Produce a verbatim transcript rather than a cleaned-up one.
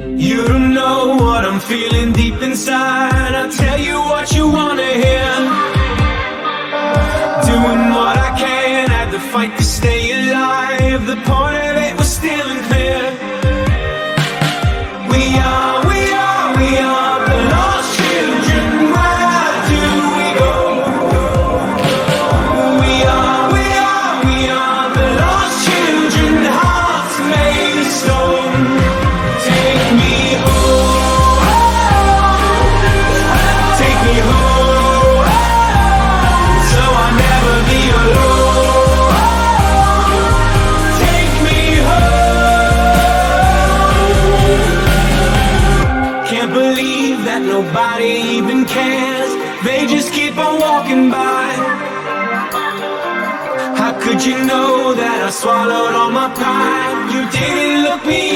You don't know what I'm feeling deep inside. I'll tell you what you wanna hear. Doing what I can, had to fight to stay alive. The point of it was still unclear. We are, we are, we are the lost children. Where do we go? We are, we are, we are the lost children. Hearts made of stone. Take me home. Take me home. So I'll never be alone. Take me home. Can't believe that nobody even cares. They just keep on walking by. How could you know that I swallowed all my pride? You didn't look me